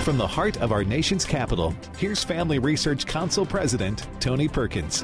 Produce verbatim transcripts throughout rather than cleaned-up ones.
From the heart of our nation's capital, here's Family Research Council President Tony Perkins.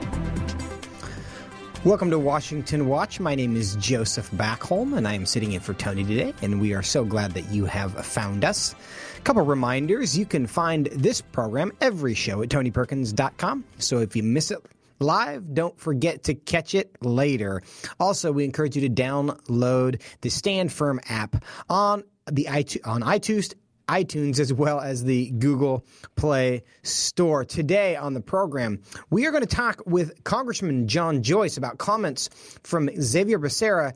Welcome to Washington Watch. My name is Joseph Backholm, and I am sitting in for Tony today, and we are so glad that you have found us. A couple reminders. You can find this program, every show, at tony perkins dot com. So if you miss it live, don't forget to catch it later. Also, we encourage you to download the Stand Firm app on the iTunes, on iTunes, iTunes as well as the Google Play Store. Today on the program, we are going to talk with Congressman John Joyce about comments from Xavier Becerra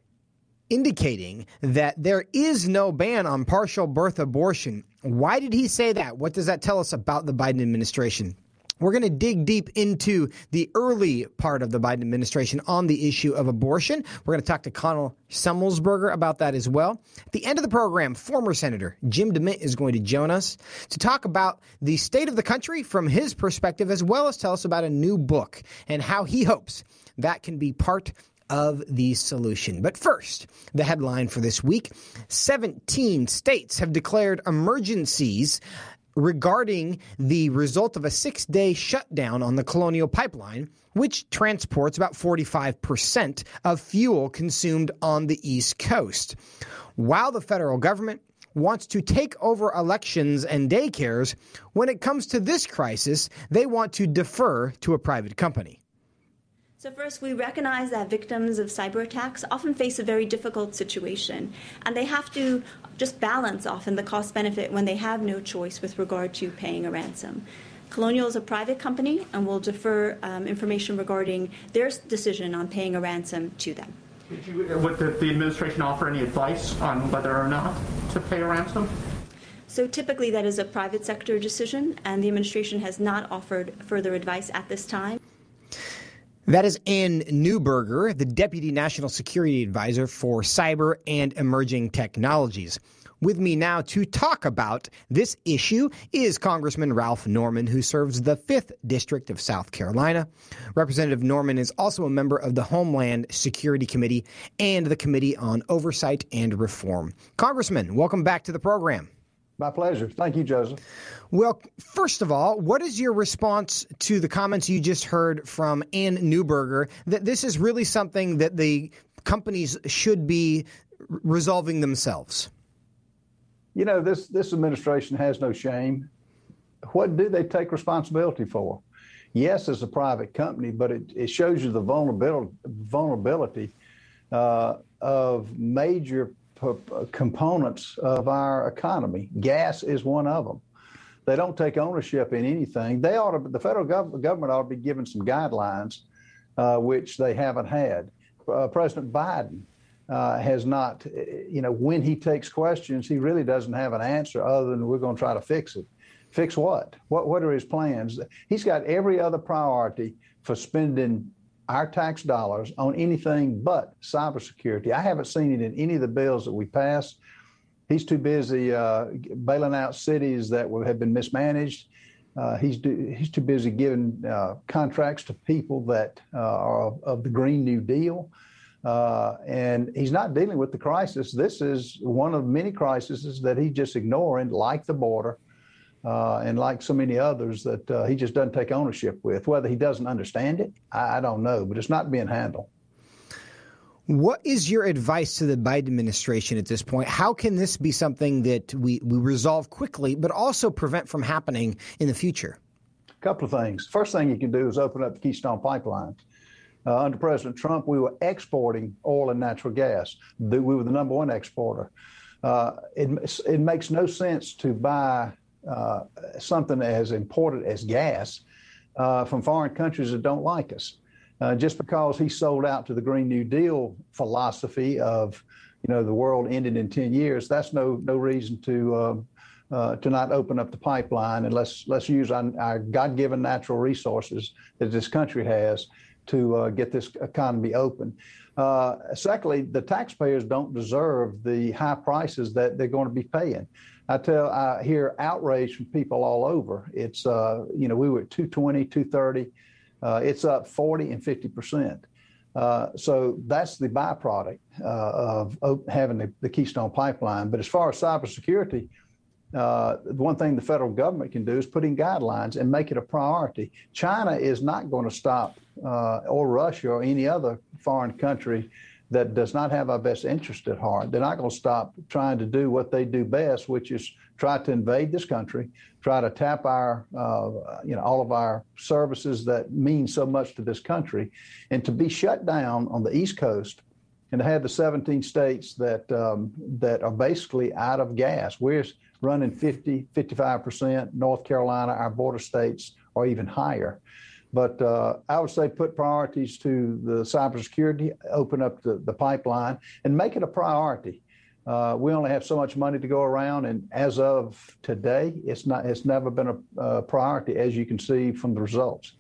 indicating that there is no ban on partial birth abortion. Why did he say that? What does that tell us about the Biden administration? We're going to dig deep into the early part of the Biden administration on the issue of abortion. We're going to talk to Connell Semmelsberger about that as well. At the end of the program, former Senator Jim DeMint is going to join us to talk about the state of the country from his perspective, as well as tell us about a new book and how he hopes that can be part of the solution. But first, the headline for this week: seventeen states have declared emergencies regarding the result of a six-day shutdown on the Colonial Pipeline, which transports about forty-five percent of fuel consumed on the East Coast. While the federal government wants to take over elections and daycares, when it comes to this crisis, they want to defer to a private company. So first, we recognize that victims of cyber attacks often face a very difficult situation, and they have to just balance often the cost-benefit when they have no choice with regard to paying a ransom. Colonial is a private company and will defer um, information regarding their decision on paying a ransom to them. Did you, would the, the administration offer any advice on whether or not to pay a ransom? So typically that is a private sector decision, and the administration has not offered further advice at this time. That is Ann Neuberger, the Deputy National Security Advisor for Cyber and Emerging Technologies. With me now to talk about this issue is Congressman Ralph Norman, who serves the fifth District of South Carolina. Representative Norman is also a member of the Homeland Security Committee and the Committee on Oversight and Reform. Congressman, welcome back to the program. My pleasure. Thank you, Joseph. Well, first of all, what is your response to the comments you just heard from Ann Neuberger that this is really something that the companies should be resolving themselves? You know, this, this administration has no shame. What do they take responsibility for? Yes, it's a private company, but it, it shows you the vulnerability, vulnerability uh, of major components of our economy. Gas is one of them. They don't take ownership in anything. They ought to, the federal gov- government ought to be given some guidelines, uh, which they haven't had. Uh, President Biden uh, has not, you know, when he takes questions, he really doesn't have an answer other than we're going to try to fix it. Fix what? What, what are his plans? He's got every other priority for spending our tax dollars on anything but cybersecurity. I haven't seen it in any of the bills that we passed. He's too busy uh, bailing out cities that have been mismanaged. Uh, he's, do, he's too busy giving uh, contracts to people that uh, are of, of the Green New Deal. Uh, and he's not dealing with the crisis. This is one of many crises that he's just ignoring, like the border. Uh, and like so many others that uh, he just doesn't take ownership with. Whether he doesn't understand it, I, I don't know, but it's not being handled. What is your advice to the Biden administration at this point? How can this be something that we, we resolve quickly, but also prevent from happening in the future? A couple of things. First thing you can do is open up the Keystone Pipeline. Uh, under President Trump, we were exporting oil and natural gas. We were the number one exporter. Uh, it, it makes no sense to buy Uh, something as important as gas uh, from foreign countries that don't like us. Uh, just because he sold out to the Green New Deal philosophy of, you know, the world ended in ten years, that's no no reason to uh, uh, to not open up the pipeline, and let's let's use our, our God-given natural resources that this country has to uh, get this economy open. Uh, secondly, the taxpayers don't deserve the high prices that they're going to be paying. I tell, I hear outrage from people all over. It's, uh, you know, we were at two twenty, two thirty. Uh, it's up forty and fifty percent. Uh, so that's the byproduct uh, of having the, the Keystone Pipeline. But as far as cybersecurity, uh, one thing the federal government can do is put in guidelines and make it a priority. China is not going to stop, uh, or Russia or any other foreign country that does not have our best interest at heart. They're not going to stop trying to do what they do best, which is try to invade this country, try to tap our, uh, you know, all of our services that mean so much to this country, and to be shut down on the East Coast and to have the seventeen states that um, that are basically out of gas. We're running fifty, fifty-five percent. North Carolina, our border states, are even higher. But uh, I would say put priorities to the cybersecurity, open up the, the pipeline, and make it a priority. Uh, we only have so much money to go around, and as of today, it's not. It's never been a uh, priority, as you can see from the results.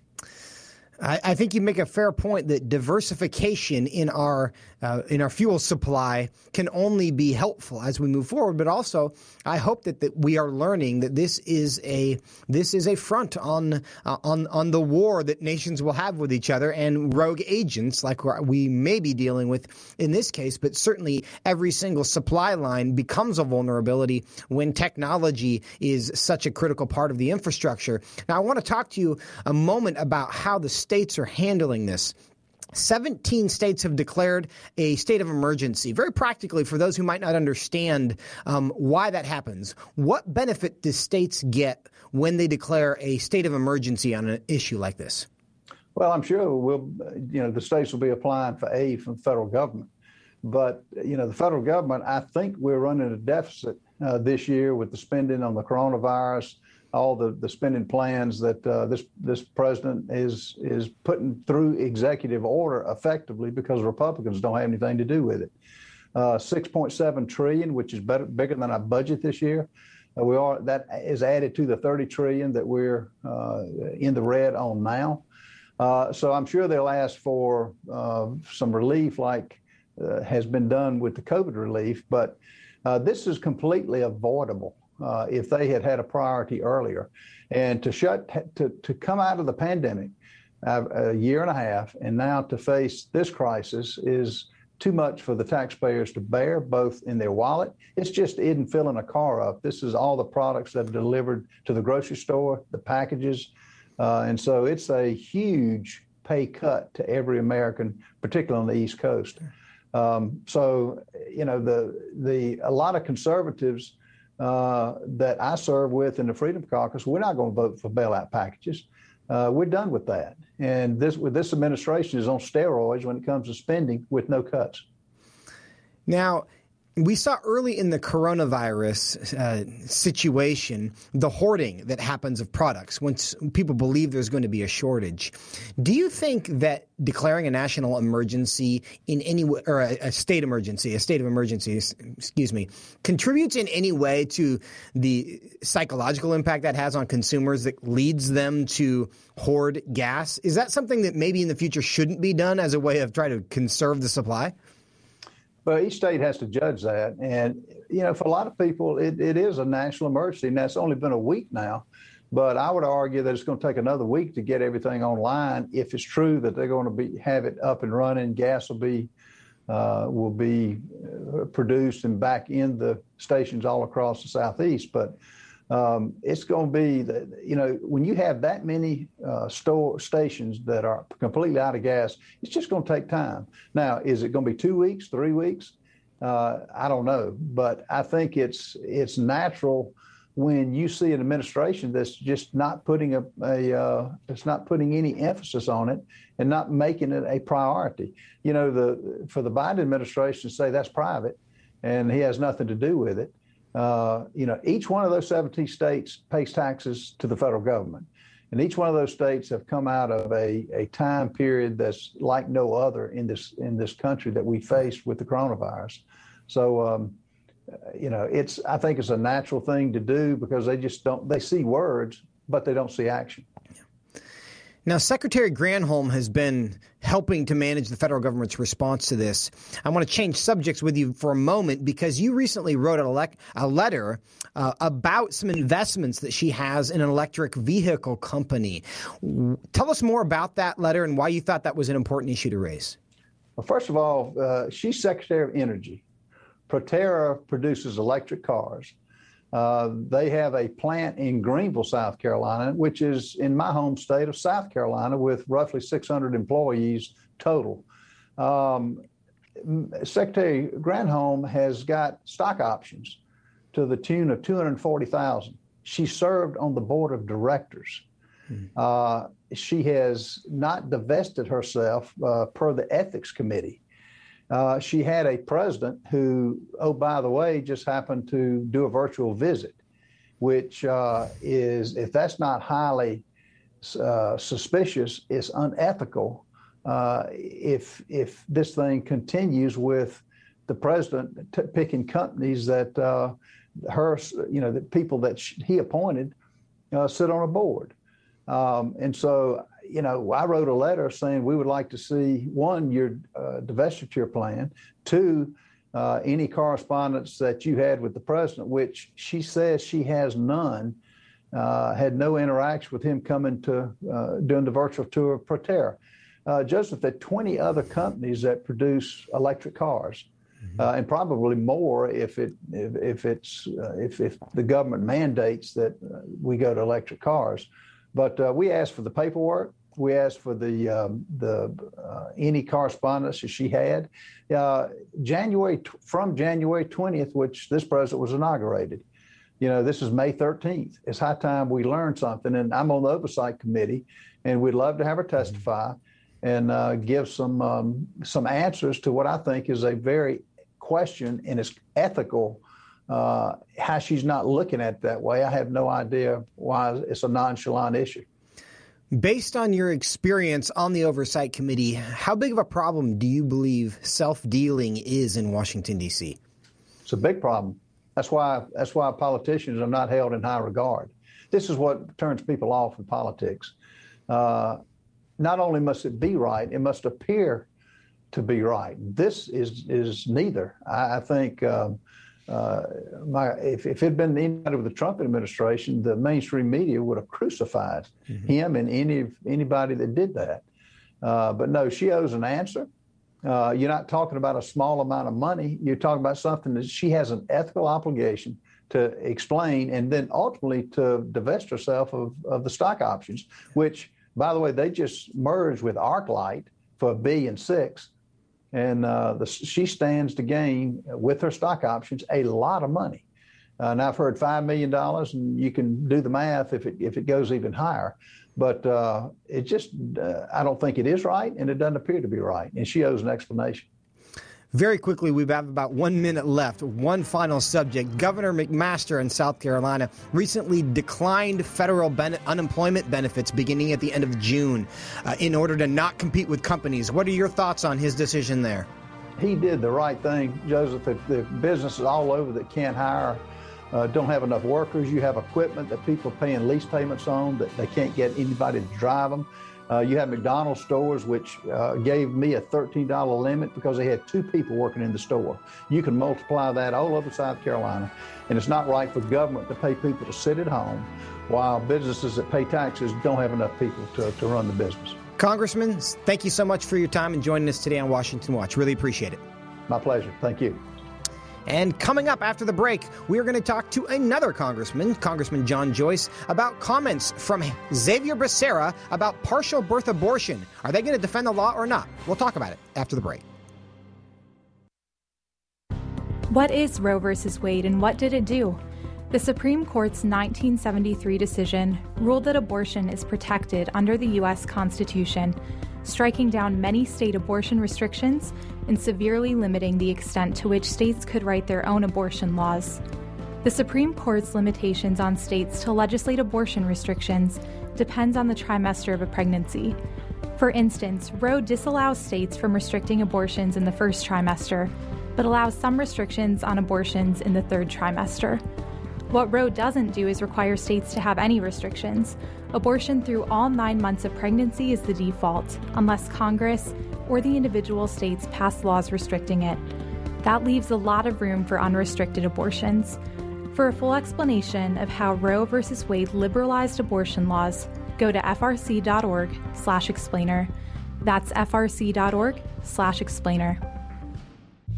I, I think you make a fair point that diversification in our uh, in our fuel supply can only be helpful as we move forward. But also, I hope that, that we are learning that this is a this is a front on uh, on on the war that nations will have with each other and rogue agents like we may be dealing with in this case. But certainly, every single supply line becomes a vulnerability when technology is such a critical part of the infrastructure. Now, I want to talk to you a moment about how the states are handling this. seventeen states have declared a state of emergency. Very practically, for those who might not understand um, why that happens, what benefit do states get when they declare a state of emergency on an issue like this? Well, I'm sure we'll, you know, the states will be applying for aid from the federal government. But, you know, the federal government, I think we're running a deficit uh, this year with the spending on the coronavirus, all the, the spending plans that uh, this this president is is putting through executive order effectively because Republicans don't have anything to do with it. Uh, six point seven trillion dollars, which is better, bigger than our budget this year. Uh, we are that is added to the thirty trillion dollars that we're uh, in the red on now. Uh, so I'm sure they'll ask for uh, some relief like uh, has been done with the COVID relief, but uh, this is completely avoidable. Uh, if they had had a priority earlier. And to shut to, to come out of the pandemic uh, a year and a half and now to face this crisis is too much for the taxpayers to bear, both in their wallet. It's just isn't filling a car up. This is all the products that are delivered to the grocery store, the packages. Uh, and so it's a huge pay cut to every American, particularly on the East Coast. Um, so, you know, the the a lot of conservatives Uh, that I serve with in the Freedom Caucus, we're not going to vote for bailout packages. Uh, we're done with that. And this with this administration is on steroids when it comes to spending with no cuts. Now, we saw early in the coronavirus uh, situation the hoarding that happens of products once people believe there's going to be a shortage. Do you think that declaring a national emergency in any way, or a, a state emergency, a state of emergency, excuse me, contributes in any way to the psychological impact that has on consumers that leads them to hoard gas? Is that something that maybe in the future shouldn't be done as a way of trying to conserve the supply? Well, each state has to judge that. And, you know, for a lot of people, it, it is a national emergency, and that's only been a week now. But I would argue that it's going to take another week to get everything online if it's true that they're going to be have it up and running. Gas will be uh, will be produced and back in the stations all across the Southeast. But um, it's going to be, the, you know, when you have that many uh, store stations that are completely out of gas, it's just going to take time. Now, is it going to be two weeks, three weeks? Uh, I don't know, but I think it's it's natural when you see an administration that's just not putting a, a uh, it's not putting any emphasis on it and not making it a priority. You know, the for the Biden administration to say that's private and he has nothing to do with it. Uh, you know, each one of those seventeen states pays taxes to the federal government. And each one of those states have come out of a, a time period that's like no other in this in this country that we faced with the coronavirus. So, um, you know, it's I think it's a natural thing to do because they just don't they see words, but they don't see action. Now, Secretary Granholm has been helping to manage the federal government's response to this. I want to change subjects with you for a moment because you recently wrote a, le- a letter uh, about some investments that she has in an electric vehicle company. Tell us more about that letter and why you thought that was an important issue to raise. Well, first of all, uh, she's Secretary of Energy. Proterra produces electric cars. Uh, they have a plant in Greenville, South Carolina, which is in my home state of South Carolina, with roughly six hundred employees total. Um, Secretary Granholm has got stock options to the tune of two hundred forty thousand dollars. She served on the board of directors. Hmm. Uh, she has not divested herself uh, per the ethics committee. Uh, she had a president who, oh, by the way, just happened to do a virtual visit, which uh, is, if that's not highly uh, suspicious, it's unethical uh, if if this thing continues with the president t- picking companies that uh, her, you know, the people that she, he appointed uh, sit on a board. Um, and so, you know, I wrote a letter saying we would like to see, one, your uh, divestiture plan, two, uh, any correspondence that you had with the president, which she says she has none, uh, had no interaction with him coming to uh, doing the virtual tour of Proterra. Uh, Joseph, there are twenty other companies that produce electric cars, mm-hmm. uh, and probably more if it if, if it's uh, if if the government mandates that uh, we go to electric cars. But uh, we asked for the paperwork. We asked for the um, the uh, any correspondence that she had. Uh, January from January twentieth, which this president was inaugurated. You know, this is May thirteenth. It's high time we learn something. And I'm on the oversight committee, and we'd love to have her testify and uh, give some um, some answers to what I think is a very question, and it's ethical. Uh, how she's not looking at it that way, I have no idea why it's a nonchalant issue. Based on your experience on the Oversight Committee, how big of a problem do you believe self-dealing is in Washington, D C? It's a big problem. That's why that's why politicians are not held in high regard. This is what turns people off in politics. Uh, not only must it be right, it must appear to be right. This is is neither. I, I think um, uh, my, if, if it had been anybody with the Trump administration, the mainstream media would have crucified mm-hmm. him and any anybody that did that. Uh, but no, she owes an answer. Uh, you're not talking about a small amount of money. You're talking about something that she has an ethical obligation to explain, and then ultimately to divest herself of, of the stock options, which, by the way, they just merged with ArcLight for a billion six. And uh, the, she stands to gain with her stock options a lot of money. Uh, and I've heard five million dollars, and you can do the math if it if it goes even higher. But uh, it just, uh, I don't think it is right, and it doesn't appear to be right. And she owes an explanation. Very quickly, we have about one minute left. One final subject. Governor McMaster in South Carolina recently declined federal ben- unemployment benefits beginning at the end of June uh, in order to not compete with companies. What are your thoughts on his decision there? He did the right thing, Joseph. If the businesses all over that can't hire, uh, don't have enough workers, you have equipment that people are paying lease payments on that they can't get anybody to drive them. Uh, you have McDonald's stores, which uh, gave me a thirteen dollars limit because they had two people working in the store. You can multiply that all over South Carolina, and it's not right for government to pay people to sit at home while businesses that pay taxes don't have enough people to, to run the business. Congressman, thank you so much for your time and joining us today on Washington Watch. Really appreciate it. My pleasure. Thank you. And coming up after the break, we are going to talk to another congressman, Congressman John Joyce, about comments from Xavier Becerra about partial birth abortion. Are they going to defend the law or not? We'll talk about it after the break. What is Roe versus Wade, and what did it do? The Supreme Court's nineteen seventy-three decision ruled that abortion is protected under the U S Constitution, striking down many state abortion restrictions and severely limiting the extent to which states could write their own abortion laws. The Supreme Court's limitations on states to legislate abortion restrictions depends on the trimester of a pregnancy. For instance, Roe disallows states from restricting abortions in the first trimester, but allows some restrictions on abortions in the third trimester. What Roe doesn't do is require states to have any restrictions. Abortion through all nine months of pregnancy is the default, unless Congress or the individual states pass laws restricting it. That leaves a lot of room for unrestricted abortions. For a full explanation of how Roe versus Wade liberalized abortion laws, go to frc.org slash explainer. That's frc.org slash explainer.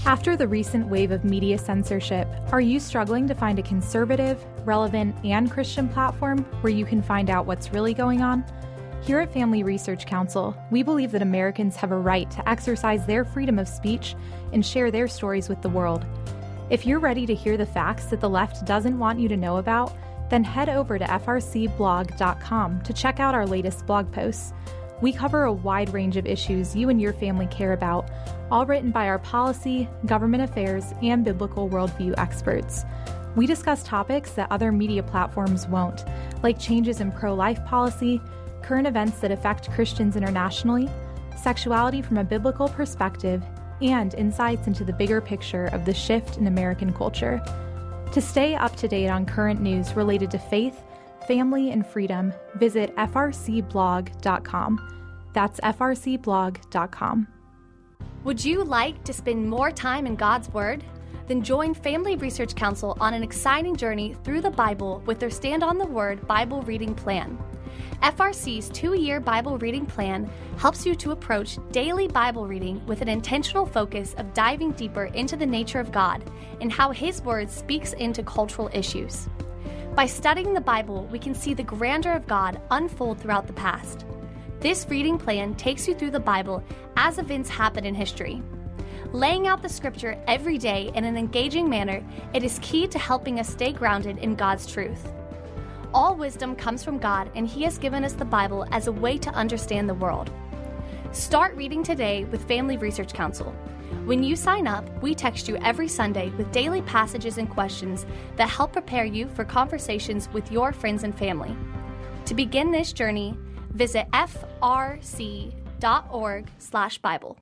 After the recent wave of media censorship, are you struggling to find a conservative, relevant, and Christian platform where you can find out what's really going on? Here at Family Research Council, we believe that Americans have a right to exercise their freedom of speech and share their stories with the world. If you're ready to hear the facts that the left doesn't want you to know about, then head over to f r c blog dot com to check out our latest blog posts. We cover a wide range of issues you and your family care about, all written by our policy, government affairs, and biblical worldview experts. We discuss topics that other media platforms won't, like changes in pro-life policy, current events that affect Christians internationally, sexuality from a biblical perspective, and insights into the bigger picture of the shift in American culture. To stay up to date on current news related to faith, family, and freedom, visit f r c blog dot com. That's f r c blog dot com. Would you like to spend more time in God's Word? Then join Family Research Council on an exciting journey through the Bible with their Stand on the Word Bible Reading Plan. F R C's two-year Bible reading plan helps you to approach daily Bible reading with an intentional focus of diving deeper into the nature of God and how His Word speaks into cultural issues. By studying the Bible, we can see the grandeur of God unfold throughout the past. This reading plan takes you through the Bible as events happen in history. Laying out the Scripture every day in an engaging manner, it is key to helping us stay grounded in God's truth. All wisdom comes from God, and He has given us the Bible as a way to understand the world. Start reading today with Family Research Council. When you sign up, we text you every Sunday with daily passages and questions that help prepare you for conversations with your friends and family. To begin this journey, visit f r c dot org slash Bible.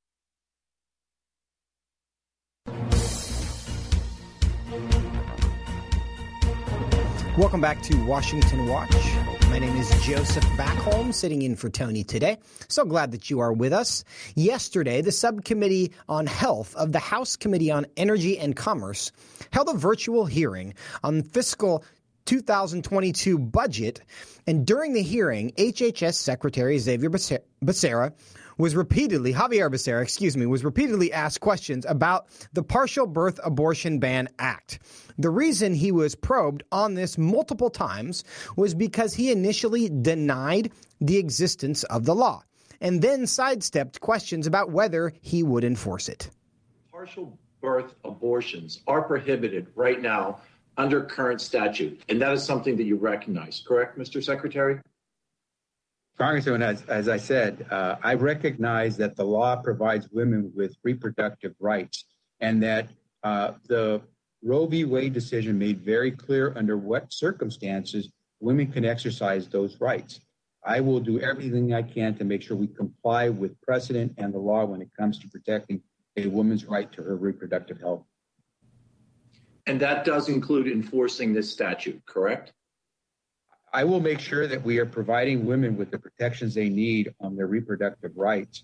Welcome back to Washington Watch. My name is Joseph Backholm, sitting in for Tony today. So glad that you are with us. Yesterday, the Subcommittee on Health of the House Committee on Energy and Commerce held a virtual hearing on fiscal two thousand twenty-two budget. And during the hearing, H H S Secretary Xavier Becerra was repeatedly, Javier Becerra, excuse me, was repeatedly asked questions about the Partial Birth Abortion Ban Act. The reason he was probed on this multiple times was because he initially denied the existence of the law and then sidestepped questions about whether he would enforce it. Partial birth abortions are prohibited right now under current statute, and that is something that you recognize, correct, Mister Secretary? Congressman, as, as I said, uh, I recognize that the law provides women with reproductive rights and that uh, the Roe v. Wade decision made very clear under what circumstances women can exercise those rights. I will do everything I can to make sure we comply with precedent and the law when it comes to protecting a woman's right to her reproductive health. And that does include enforcing this statute, correct? I will make sure that we are providing women with the protections they need on their reproductive rights.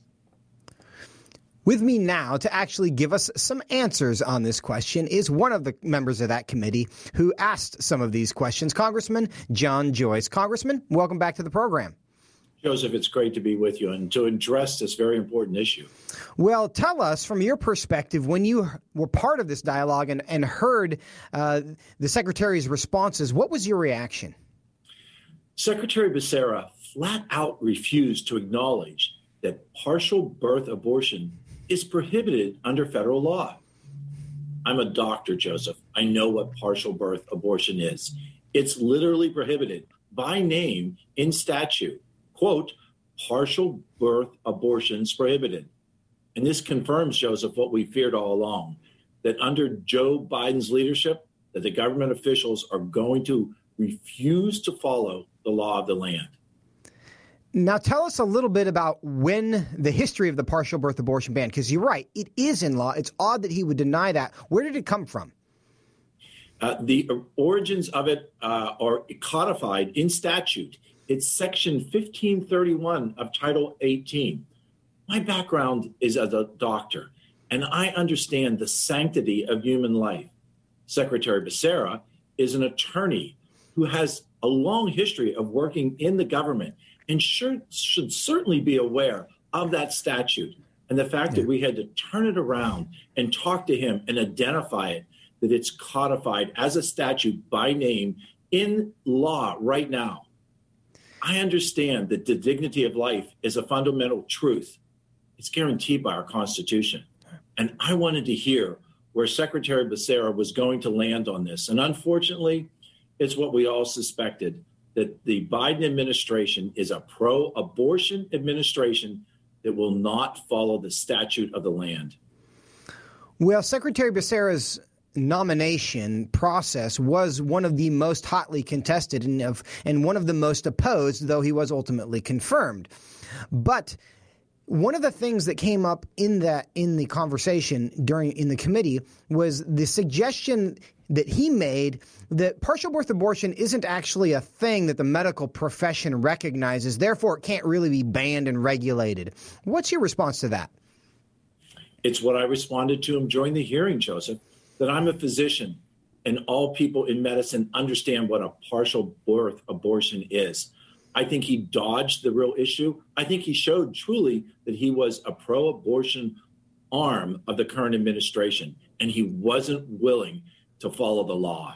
With me now to actually give us some answers on this question is one of the members of that committee who asked some of these questions, Congressman John Joyce. Congressman, welcome back to the program. Joseph, it's great to be with you and to address this very important issue. Well, tell us from your perspective, when you were part of this dialogue and, and heard uh, the Secretary's responses, what was your reaction? Secretary Becerra flat out refused to acknowledge that partial birth abortion is prohibited under federal law. I'm a doctor, Joseph. I know what partial birth abortion is. It's literally prohibited by name in statute. Quote, partial birth abortions prohibited. And this confirms, Joseph, what we feared all along, that under Joe Biden's leadership, that the government officials are going to refuse to follow the law of the land. Now, tell us a little bit about when the history of the partial birth abortion ban, because you're right, it is in law. It's odd that he would deny that. Where did it come from? Uh, the origins of it uh, are codified in statute. It's Section fifteen thirty-one of Title eighteen. My background is as a doctor, and I understand the sanctity of human life. Secretary Becerra is an attorney who has a long history of working in the government and should, should certainly be aware of that statute And the fact Yeah. that we had to turn it around and talk to him and identify it, that it's codified as a statute by name in law right now. I understand that the dignity of life is a fundamental truth. It's guaranteed by our Constitution. And I wanted to hear where Secretary Becerra was going to land on this. And unfortunately, it's what we all suspected, that the Biden administration is a pro-abortion administration that will not follow the statute of the land. Well, Secretary Becerra's nomination process was one of the most hotly contested and, of, and one of the most opposed, though he was ultimately confirmed. But one of the things that came up in that in the conversation during in the committee was the suggestion that he made that partial birth abortion isn't actually a thing that the medical profession recognizes, therefore it can't really be banned and regulated. What's your response to that? It's what I responded to him during the hearing, Joseph, that I'm a physician and all people in medicine understand what a partial birth abortion is. I think he dodged the real issue. I think he showed truly that he was a pro-abortion arm of the current administration, and he wasn't willing to follow the law.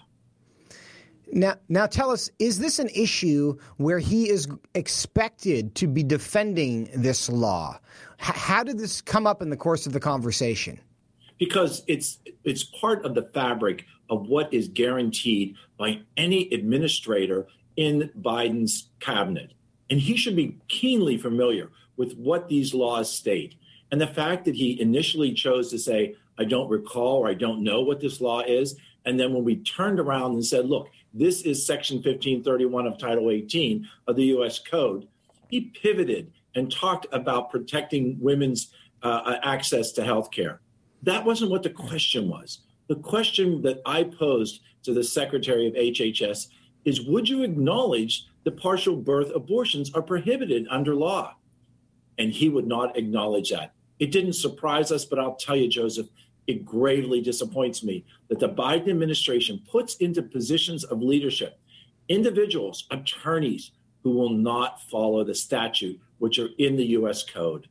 Now, now tell us, is this an issue where he is expected to be defending this law? H- how did this come up in the course of the conversation? Because it's it's part of the fabric of what is guaranteed by any administrator in Biden's cabinet. And he should be keenly familiar with what these laws state. And the fact that he initially chose to say, I don't recall or I don't know what this law is. And then when we turned around and said, look, this is Section fifteen thirty-one of Title eighteen of the U S Code, he pivoted and talked about protecting women's uh, access to health care. That wasn't what the question was. The question that I posed to the Secretary of H H S is, would you acknowledge that partial birth abortions are prohibited under law? And he would not acknowledge that. It didn't surprise us, but I'll tell you, Joseph, it gravely disappoints me that the Biden administration puts into positions of leadership individuals, attorneys, who will not follow the statute, which are in the U S Code.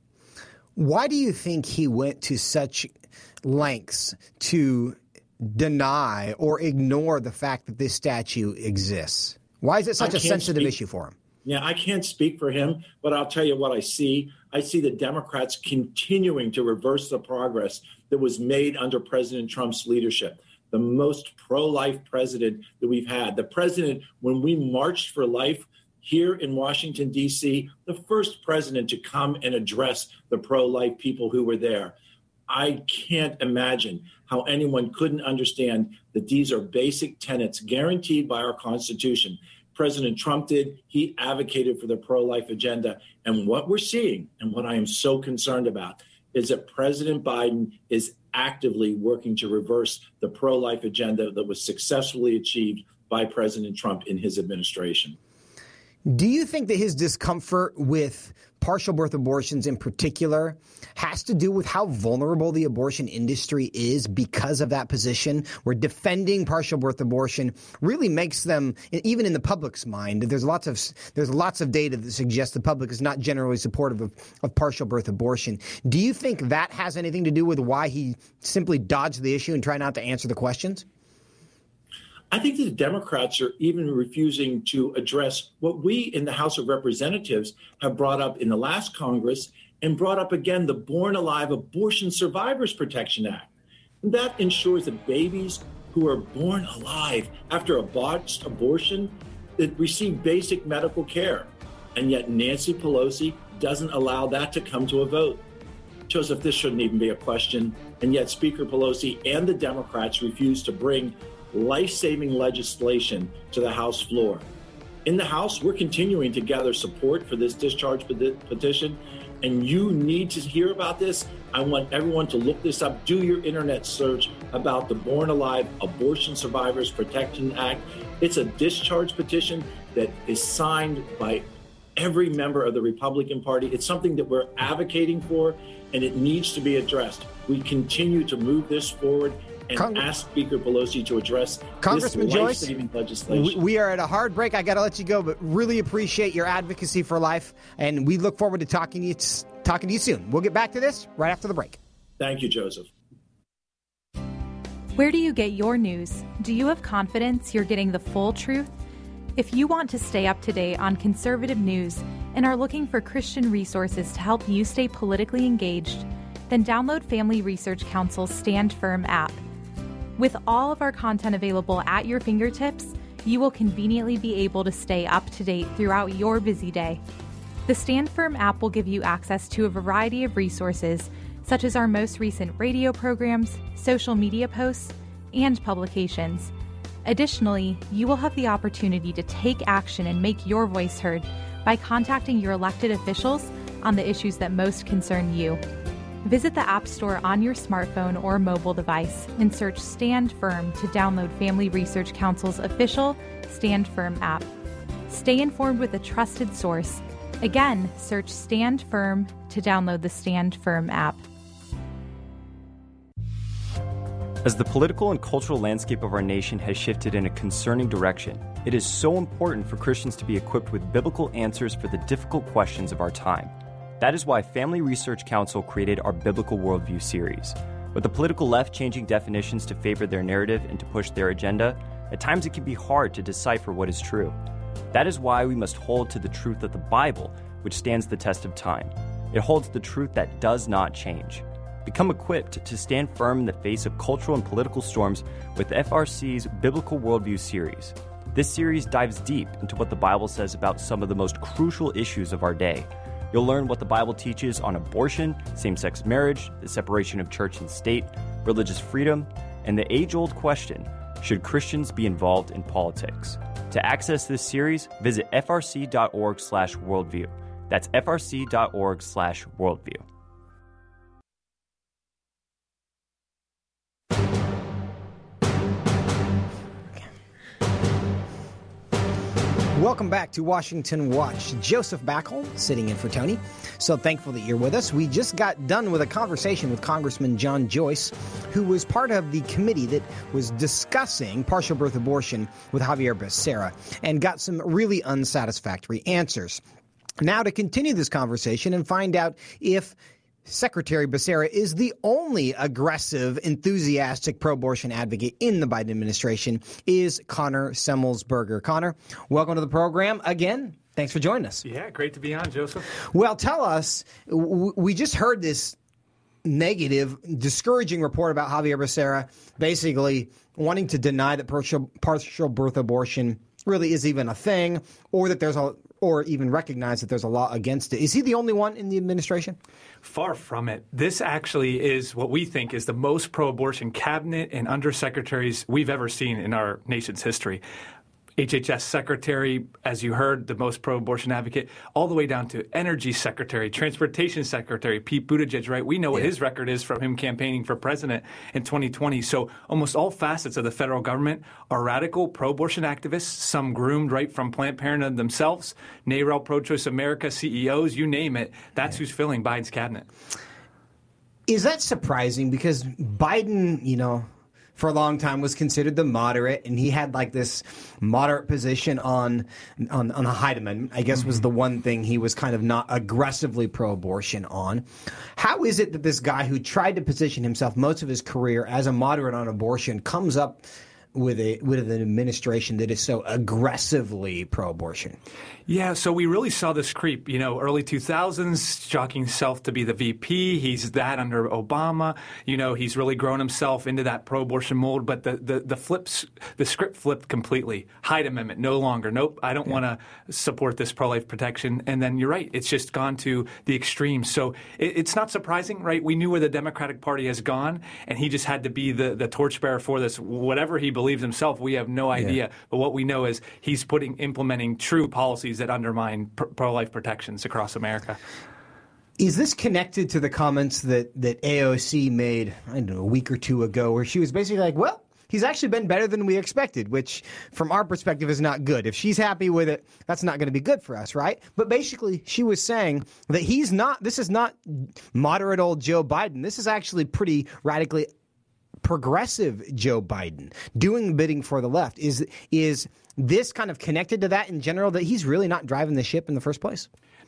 Why do you think he went to such lengths to deny or ignore the fact that this statute exists? Why is it such a sensitive speak, issue for him? Yeah, I can't speak for him, but I'll tell you what I see. I see the Democrats continuing to reverse the progress that was made under President Trump's leadership, the most pro-life president that we've had. The president, when we marched for life here in Washington, D C, the first president to come and address the pro-life people who were there. I can't imagine how anyone couldn't understand that these are basic tenets guaranteed by our Constitution. President Trump did. He advocated for the pro-life agenda. And what we're seeing, and what I am so concerned about, is that President Biden is actively working to reverse the pro-life agenda that was successfully achieved by President Trump in his administration. Do you think that his discomfort with partial birth abortions in particular has to do with how vulnerable the abortion industry is because of that position, where defending partial birth abortion really makes them, even in the public's mind, there's lots of there's lots of data that suggests the public is not generally supportive of, of partial birth abortion. Do you think that has anything to do with why he simply dodged the issue and tried not to answer the questions? I think that the Democrats are even refusing to address what we in the House of Representatives have brought up in the last Congress and brought up again, the Born Alive Abortion Survivors Protection Act. And that ensures that babies who are born alive after a botched abortion that receive basic medical care. And yet Nancy Pelosi doesn't allow that to come to a vote. Joseph, this shouldn't even be a question. And yet Speaker Pelosi and the Democrats refuse to bring life-saving legislation to the House floor. In the House, we're continuing to gather support for this discharge petition, and you need to hear about this. I want everyone to look this up. Do your internet search about the Born Alive Abortion Survivors Protection Act. It's a discharge petition that is signed by every member of the Republican Party. It's something that we're advocating for, and it needs to be addressed. We continue to move this forward and Cong- ask Speaker Pelosi to address Congressman this Joyce, life-saving legislation. We, we are at a hard break. I got to let you go, but really appreciate your advocacy for life, and we look forward to talking to you talking to you soon. We'll get back to this right after the break. Thank you, Joseph. Where do you get your news? Do you have confidence you're getting the full truth? If you want to stay up to date on conservative news and are looking for Christian resources to help you stay politically engaged, then download Family Research Council's Stand Firm app. With all of our content available at your fingertips, you will conveniently be able to stay up to date throughout your busy day. The Stand Firm app will give you access to a variety of resources, such as our most recent radio programs, social media posts, and publications. Additionally, you will have the opportunity to take action and make your voice heard by contacting your elected officials on the issues that most concern you. Visit the App Store on your smartphone or mobile device and search Stand Firm to download Family Research Council's official Stand Firm app. Stay informed with a trusted source. Again, search Stand Firm to download the Stand Firm app. As the political and cultural landscape of our nation has shifted in a concerning direction, it is so important for Christians to be equipped with biblical answers for the difficult questions of our time. That is why Family Research Council created our Biblical Worldview series. With the political left changing definitions to favor their narrative and to push their agenda, at times it can be hard to decipher what is true. That is why we must hold to the truth of the Bible, which stands the test of time. It holds the truth that does not change. Become equipped to stand firm in the face of cultural and political storms with F R C's Biblical Worldview series. This series dives deep into what the Bible says about some of the most crucial issues of our day. You'll learn what the Bible teaches on abortion, same-sex marriage, the separation of church and state, religious freedom, and the age-old question, should Christians be involved in politics? To access this series, visit f r c dot org slash worldview. That's f r c dot org slash worldview. Welcome back to Washington Watch. Joseph Backholm sitting in for Tony. So thankful that you're with us. We just got done with a conversation with Congressman John Joyce, who was part of the committee that was discussing partial birth abortion with Xavier Becerra and got some really unsatisfactory answers. Now to continue this conversation and find out if Secretary Becerra is the only aggressive, enthusiastic pro-abortion advocate in the Biden administration is Connor Semmelsberger. Connor, welcome to the program again. Thanks for joining us. Yeah, great to be on, Joseph. Well, tell us, w- we just heard this negative, discouraging report about Xavier Becerra basically wanting to deny that partial, partial birth abortion really is even a thing, or that there's a or even recognize that there's a law against it. Is he the only one in the administration? Far from it. This actually is what we think is the most pro-abortion cabinet and undersecretaries we've ever seen in our nation's history. H H S Secretary, as you heard, the most pro-abortion advocate, all the way down to Energy Secretary, Transportation Secretary, Pete Buttigieg, right? We know what yeah. his record is from him campaigning for president in twenty twenty. So almost all facets of the federal government are radical pro-abortion activists, some groomed right from Planned Parenthood themselves, NARAL, Pro-Choice America, C E Os, you name it. That's yeah. who's filling Biden's cabinet. Is that surprising? Because Biden, you know, for a long time was considered the moderate, and he had like this moderate position on on, on the Hyde Amendment, I guess mm-hmm. was the one thing he was kind of not aggressively pro-abortion on. How is it that this guy who tried to position himself most of his career as a moderate on abortion comes up with a with an administration that is so aggressively pro-abortion? Yeah, so we really saw this creep, you know, early two thousands, jockeying himself to be the V P. He's that under Obama. You know, he's really grown himself into that pro-abortion mold. But the, the, the flips, the script flipped completely. Hyde Amendment, no longer. Nope, I don't yeah. want to support this pro-life protection. And then you're right, it's just gone to the extreme. So it, it's not surprising, right? We knew where the Democratic Party has gone, and he just had to be the, the torchbearer for this. Whatever he believes himself, we have no idea. Yeah. But what we know is he's putting, implementing true policies that undermine pro-life protections across America. Is this connected to the comments that, that A O C made, I don't know, a week or two ago, where she was basically like, well, he's actually been better than we expected, which from our perspective is not good. If she's happy with it, that's not going to be good for us, right? But basically she was saying that he's not, this is not moderate old Joe Biden. This is actually pretty radically progressive Joe Biden doing bidding for the left. Is is this kind of connected to that in general, that he's really not driving the ship in the first place?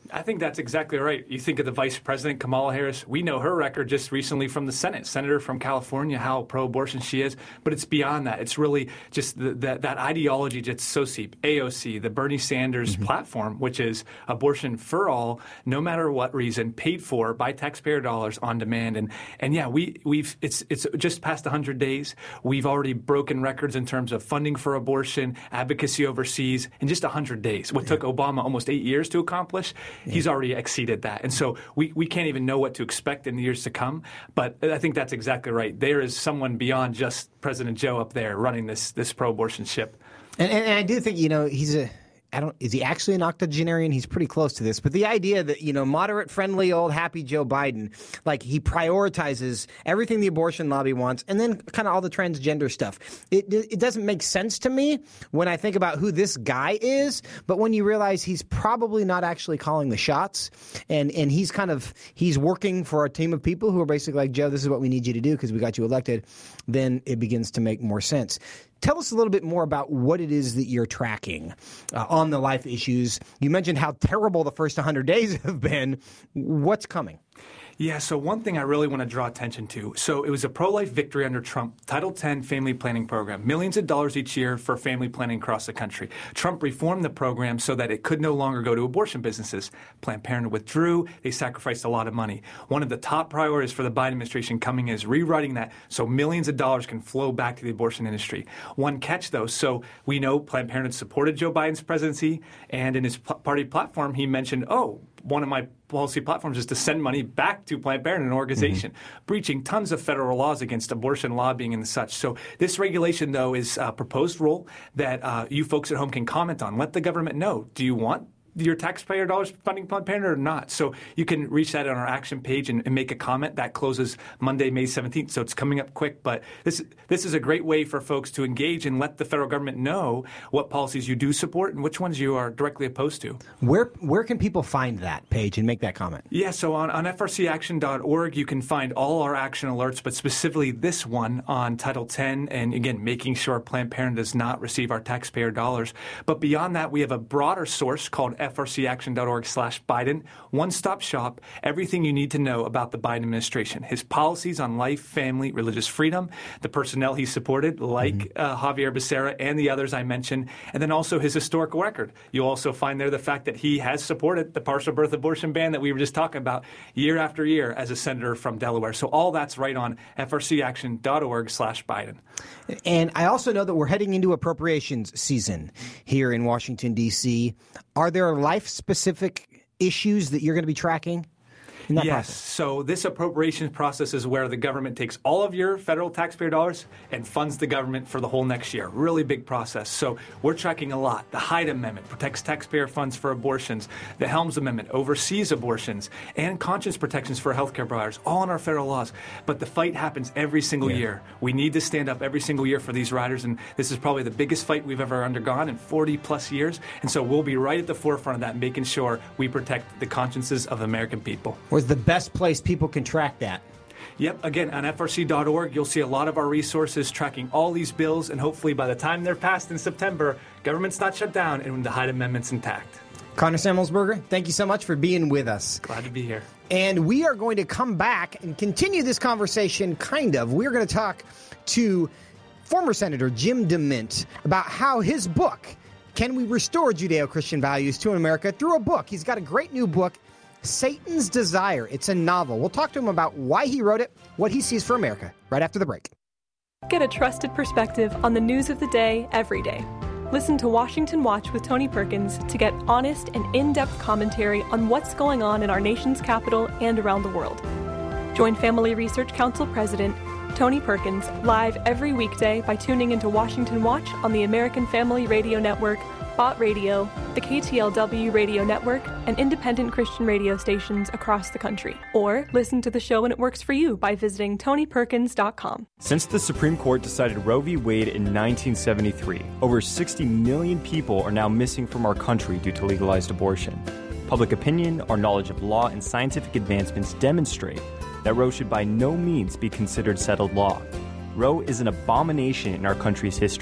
I think that's exactly right. You think of the Vice President, Kamala Harris. We know her record just recently from the Senate. Senator from California, how pro-abortion she is. But it's beyond that. It's really just the, that, that ideology just so deep. A O C, the Bernie Sanders mm-hmm. platform, which is abortion for all, no matter what reason, paid for by taxpayer dollars on demand. And and yeah, we, we've it's it's just past one hundred days. We've already broken records in terms of funding for abortion, advocacy overseas in just one hundred days. What yeah. took Obama almost eight years to accomplish, yeah. he's already exceeded that. And so we, we can't even know what to expect in the years to come. But I think that's exactly right. There is someone beyond just President Joe up there running this this pro-abortion ship. And, and, and I do think, you know, he's a I don't. Is he actually an octogenarian? He's pretty close to this. But the idea that, you know, moderate, friendly, old, happy Joe Biden, like he prioritizes everything the abortion lobby wants, and then kind of all the transgender stuff. It it doesn't make sense to me when I think about who this guy is. But when you realize he's probably not actually calling the shots, and and he's kind of he's working for a team of people who are basically like, Joe, this is what we need you to do because we got you elected. Then it begins to make more sense. Tell us a little bit more about what it is that you're tracking uh, on the life issues. You mentioned how terrible the first one hundred days have been. What's coming? Yeah, so one thing I really want to draw attention to. So it was a pro-life victory under Trump, Title ten family planning program, millions of dollars each year for family planning across the country. Trump reformed the program so that it could no longer go to abortion businesses. Planned Parenthood withdrew. They sacrificed a lot of money. One of the top priorities for the Biden administration coming is rewriting that so millions of dollars can flow back to the abortion industry. One catch, though, so we know Planned Parenthood supported Joe Biden's presidency, and in his party platform, he mentioned, oh, one of my policy platforms is to send money back to Planned Parenthood, an organization, mm-hmm. breaching tons of federal laws against abortion lobbying and such. So this regulation, though, is a proposed rule that uh, you folks at home can comment on. Let the government know. Do you want your taxpayer dollars funding Planned Parenthood or not? So you can reach that on our action page and, and make a comment. That closes Monday, May seventeenth, so it's coming up quick. But this this is a great way for folks to engage and let the federal government know what policies you do support and which ones you are directly opposed to. Where where can people find that page and make that comment? Yeah, so on, on F R C action dot org, you can find all our action alerts, but specifically this one on Title ten, and again, making sure Planned Parenthood does not receive our taxpayer dollars. But beyond that, we have a broader source called F R C action dot org slash Biden. One-stop shop, everything you need to know about the Biden administration, his policies on life, family, religious freedom, the personnel he supported, like mm-hmm. uh, Javier Becerra and the others I mentioned, and then also his historical record. You'll also find there the fact that he has supported the partial birth abortion ban that we were just talking about year after year as a senator from Delaware. So all that's right on F R C action dot org slash Biden. And I also know that we're heading into appropriations season here in Washington, D C. Are there life-specific issues that you're going to be tracking in that yes. process? So this appropriations process is where the government takes all of your federal taxpayer dollars and funds the government for the whole next year. Really big process. So we're tracking a lot. The Hyde Amendment protects taxpayer funds for abortions. The Helms Amendment oversees abortions and conscience protections for healthcare providers, all in our federal laws. But the fight happens every single yeah. year. We need to stand up every single year for these riders, and this is probably the biggest fight we've ever undergone in forty plus years. And so we'll be right at the forefront of that, making sure we protect the consciences of the American people. Where's the best place people can track that? Yep. Again, on F R C dot org, you'll see a lot of our resources tracking all these bills, and hopefully by the time they're passed in September, government's not shut down and the Hyde Amendment's intact. Connor Samuelsberger, thank you so much for being with us. Glad to be here. And we are going to come back and continue this conversation, kind of. We're going to talk to former Senator Jim DeMint about how his book, Can We Restore Judeo-Christian Values to America, through a book. He's got a great new book, Satan's Desire. It's a novel. We'll talk to him about why he wrote it, what he sees for America, right after the break. Get a trusted perspective on the news of the day every day. Listen to Washington Watch with Tony Perkins to get honest and in-depth commentary on what's going on in our nation's capital and around the world. Join Family Research Council President Tony Perkins live every weekday by tuning into Washington Watch on the American Family Radio Network, Bott Radio, the K T L W Radio Network, and independent Christian radio stations across the country. Or listen to the show when it works for you by visiting tony perkins dot com. Since the Supreme Court decided Roe v. Wade in nineteen seventy-three, over sixty million people are now missing from our country due to legalized abortion. Public opinion, our knowledge of law, and scientific advancements demonstrate that Roe should by no means be considered settled law. Roe is an abomination in our country's history,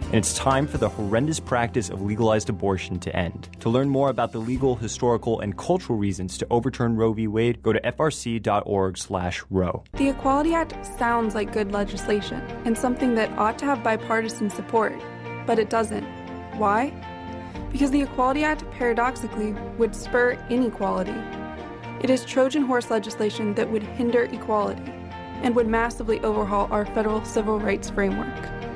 and it's time for the horrendous practice of legalized abortion to end. To learn more about the legal, historical, and cultural reasons to overturn Roe v. Wade, go to f r c dot org slash roe. The Equality Act sounds like good legislation and something that ought to have bipartisan support, but it doesn't. Why? Because the Equality Act, paradoxically, would spur inequality. It is Trojan horse legislation that would hinder equality and would massively overhaul our federal civil rights framework.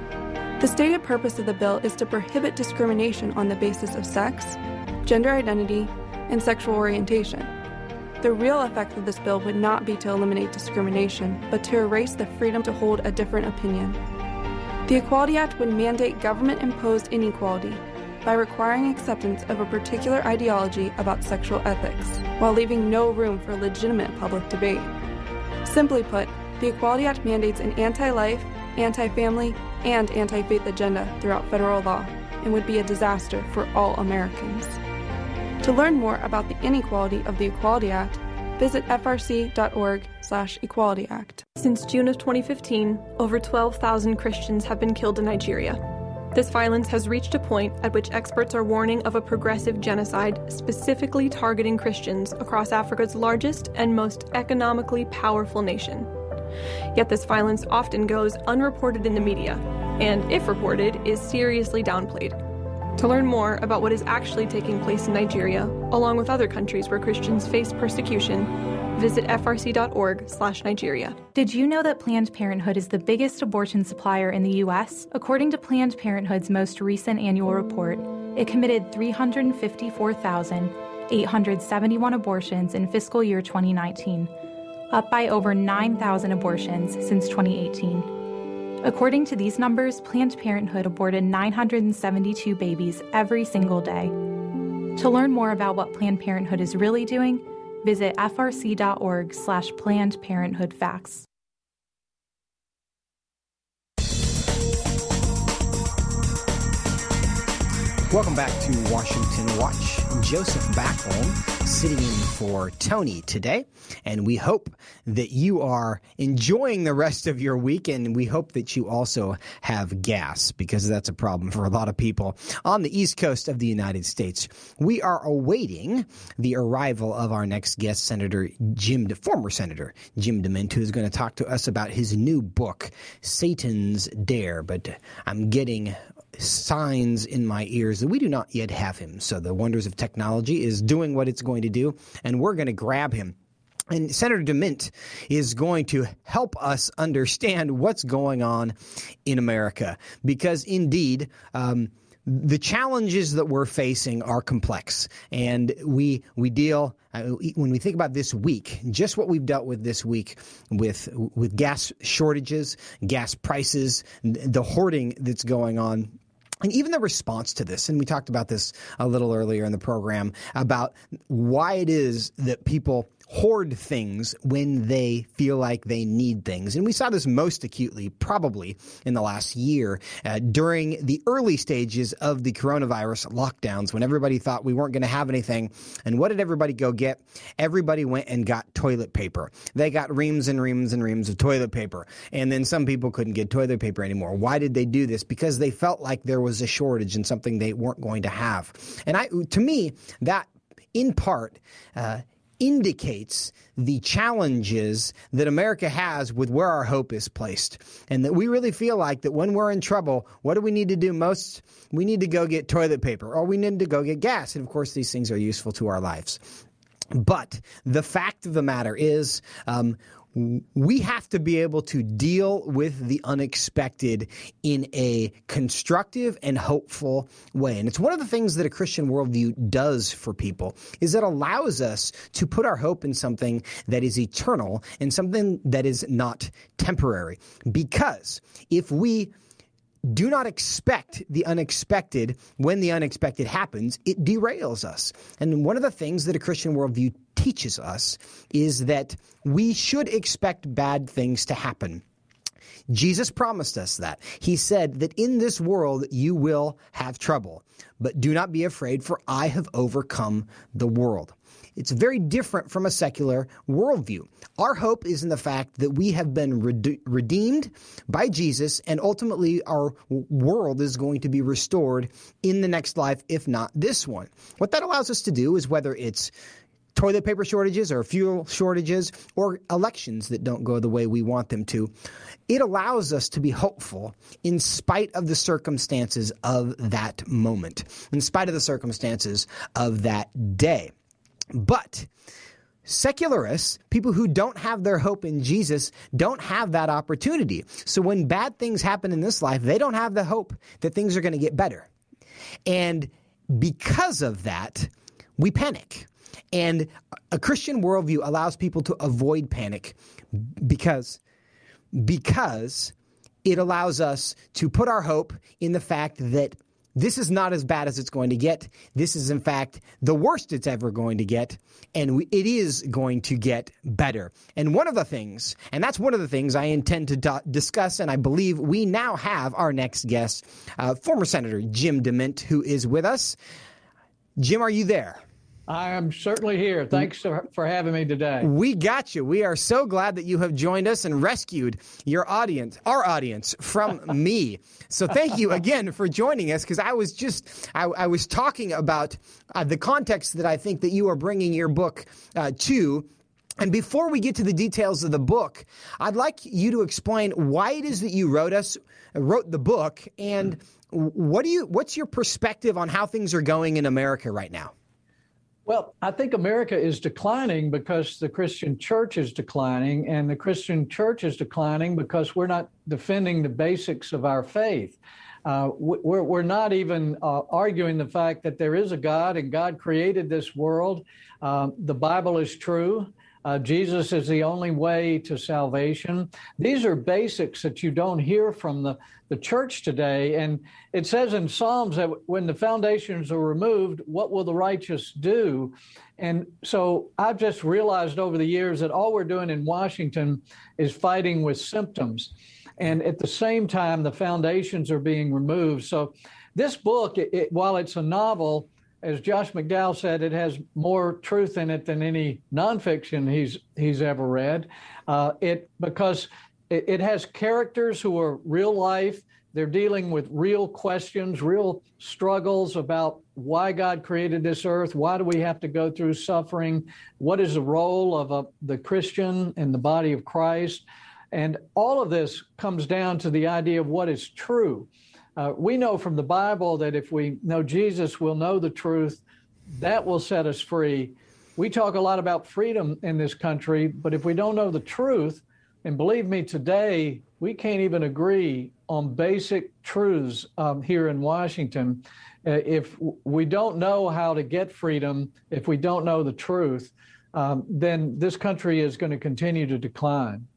The stated purpose of the bill is to prohibit discrimination on the basis of sex, gender identity, and sexual orientation. The real effect of this bill would not be to eliminate discrimination, but to erase the freedom to hold a different opinion. The Equality Act would mandate government-imposed inequality by requiring acceptance of a particular ideology about sexual ethics, while leaving no room for legitimate public debate. Simply put, the Equality Act mandates an anti-life, anti-family, and anti-faith agenda throughout federal law and would be a disaster for all Americans. To learn more about the inequality of the Equality Act, visit f r c dot org slash equality act. Since June of twenty fifteen, over twelve thousand Christians have been killed in Nigeria. This violence has reached a point at which experts are warning of a progressive genocide specifically targeting Christians across Africa's largest and most economically powerful nation. Yet this violence often goes unreported in the media, and if reported, is seriously downplayed. To learn more about what is actually taking place in Nigeria, along with other countries where Christians face persecution, visit f r c dot org slash Nigeria. Did you know that Planned Parenthood is the biggest abortion supplier in the U S? According to Planned Parenthood's most recent annual report, it committed three hundred fifty-four thousand eight hundred seventy-one abortions in fiscal year twenty nineteen, up by over nine thousand abortions since twenty eighteen. According to these numbers, Planned Parenthood aborted nine hundred seventy-two babies every single day. To learn more about what Planned Parenthood is really doing, visit f r c dot org slash Planned Parenthood Facts. Welcome back to Washington Watch. Joseph Backholm sitting in for Tony today, and we hope that you are enjoying the rest of your week, and we hope that you also have gas, because that's a problem for a lot of people on the East Coast of the United States. We are awaiting the arrival of our next guest, Senator Jim, former Senator Jim DeMint, who is going to talk to us about his new book, Satan's Dare. But I'm getting signs in my ears that we do not yet have him. So the wonders of technology is doing what it's going to do, and we're going to grab him. And Senator DeMint is going to help us understand what's going on in America, because indeed, um, the challenges that we're facing are complex, and we we deal uh, when we think about this week, just what we've dealt with this week with with gas shortages, gas prices, the hoarding that's going on. And even the response to this, and we talked about this a little earlier in the program, about why it is that people hoard things when they feel like they need things. And we saw this most acutely probably in the last year uh, during the early stages of the coronavirus lockdowns, when everybody thought we weren't going to have anything. And what did everybody go get? Everybody went and got toilet paper. They got reams and reams and reams of toilet paper. And then some people couldn't get toilet paper anymore. Why did they do this? Because they felt like there was a shortage and something they weren't going to have. And I, to me, that in part uh, indicates the challenges that America has with where our hope is placed, and that we really feel like that when we're in trouble, what do we need to do most? We need to go get toilet paper, or we need to go get gas. And of course, these things are useful to our lives. But the fact of the matter is, um, we have to be able to deal with the unexpected in a constructive and hopeful way. And it's one of the things that a Christian worldview does for people, is it allows us to put our hope in something that is eternal and something that is not temporary. Because if we do not expect the unexpected when the unexpected happens, it derails us. And one of the things that a Christian worldview teaches us is that we should expect bad things to happen. Jesus promised us that. He said that in this world you will have trouble, but do not be afraid, for I have overcome the world. it's very different from a secular worldview. Our hope is in the fact that we have been rede- redeemed by Jesus, and ultimately our w- world is going to be restored in the next life, if not this one. What that allows us to do is, whether it's toilet paper shortages or fuel shortages or elections that don't go the way we want them to, it allows us to be hopeful in spite of the circumstances of that moment, in spite of the circumstances of that day. But secularists, people who don't have their hope in Jesus, don't have that opportunity. So when bad things happen in this life, they don't have the hope that things are going to get better. And because of that, we panic. And a Christian worldview allows people to avoid panic because, because it allows us to put our hope in the fact that this is not as bad as it's going to get. This is, in fact, the worst it's ever going to get, and we, it is going to get better. And one of the things, and that's one of the things I intend to do- discuss, and I believe we now have our next guest, uh, former Senator Jim DeMint, who is with us. Jim, are you there? I am certainly here. Thanks for having me today. We got you. We are so glad that you have joined us and rescued your audience, our audience, from me. So thank you again for joining us, because I was just, I, I was talking about uh, the context that I think that you are bringing your book uh, to. And before we get to the details of the book, I'd like you to explain why it is that you wrote us, wrote the book, and what do you, what's your perspective on how things are going in America right now? Well, I think America is declining because the Christian church is declining, and the Christian church is declining because we're not defending the basics of our faith. Uh, we're, we're not even uh, arguing the fact that there is a God and God created this world. Uh, the Bible is true. Uh, Jesus is the only way to salvation. These are basics that you don't hear from the, the church today. And it says in Psalms that when the foundations are removed, what will the righteous do? And so I've just realized over the years that all we're doing in Washington is fighting with symptoms. And at the same time, the foundations are being removed. So this book, it, it, while it's a novel, as Josh McDowell said, it has more truth in it than any nonfiction he's he's ever read. Uh, it because it, it has characters who are real life. They're dealing with real questions, real struggles about why God created this earth. Why do we have to go through suffering? What is the role of a, the Christian in the body of Christ? And all of this comes down to the idea of what is true. Uh, we know from the Bible that if we know Jesus, we'll know the truth. That will set us free. We talk a lot about freedom in this country, but if we don't know the truth, and believe me, today, we can't even agree on basic truths um, here in Washington. Uh, if we don't know how to get freedom, if we don't know the truth, um, then this country is going to continue to decline.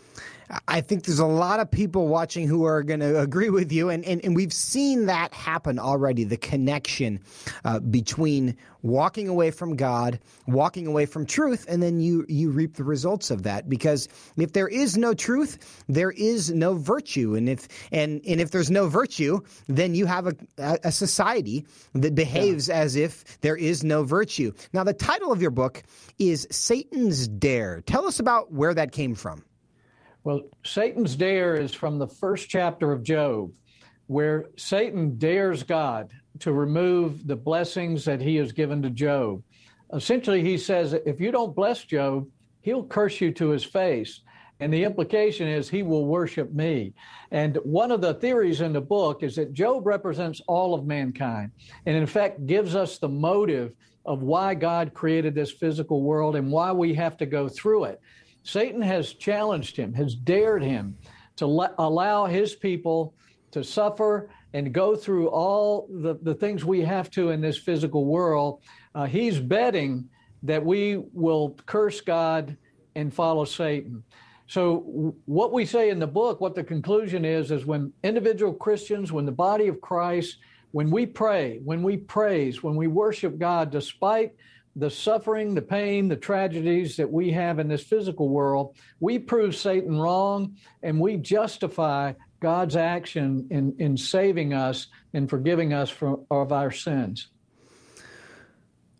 I think there's a lot of people watching who are going to agree with you, and, and, and we've seen that happen already, the connection uh, between walking away from God, walking away from truth, and then you, you reap the results of that. Because if there is no truth, there is no virtue. And if and, and if there's no virtue, then you have a, a society that behaves yeah. as if there is no virtue. Now, the title of your book is Satan's Dare. Tell us about where that came from. Well, Satan's dare is from the first chapter of Job, where Satan dares God to remove the blessings that he has given to Job. Essentially, he says, if you don't bless Job, he'll curse you to his face. And the implication is he will worship me. And one of the theories in the book is that Job represents all of mankind, and in fact gives us the motive of why God created this physical world and why we have to go through it. Satan has challenged him, has dared him to let, allow his people to suffer and go through all the, the things we have to in this physical world. Uh, he's betting that we will curse God and follow Satan. So w- what we say in the book, what the conclusion is, is when individual Christians, when the body of Christ, when we pray, when we praise, when we worship God, despite the suffering, the pain, the tragedies that we have in this physical world, we prove Satan wrong, and we justify God's action in, in saving us and forgiving us from, of our sins.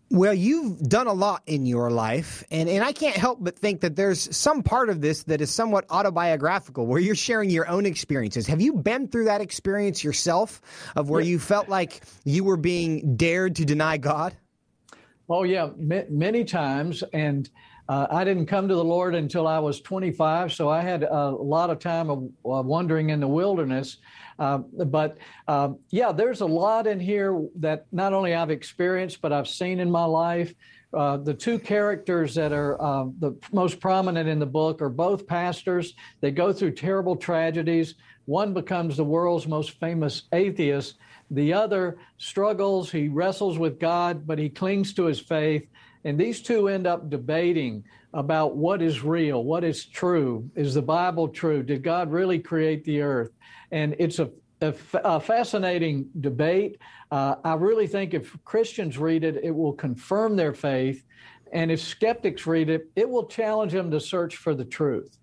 Well, you've done a lot in your life, and, and I can't help but think that there's some part of this that is somewhat autobiographical, where you're sharing your own experiences. Have you been through that experience yourself, of where yeah. you felt like you were being dared to deny God? Oh, yeah, m- many times. And uh, I didn't come to the Lord until I was twenty-five, so I had a lot of time of uh, wandering in the wilderness. Uh, but uh, yeah, there's a lot in here that not only I've experienced, but I've seen in my life. Uh, the two characters that are uh, the most prominent in the book are both pastors. They go through terrible tragedies. One becomes the world's most famous atheist. The other struggles. He wrestles with God, but he clings to his faith. And these two end up debating about what is real, what is true. Is the Bible true? Did God really create the earth? And it's a, a, a fascinating debate. Uh, I really think if Christians read it, it will confirm their faith. And if skeptics read it, it will challenge them to search for the truth.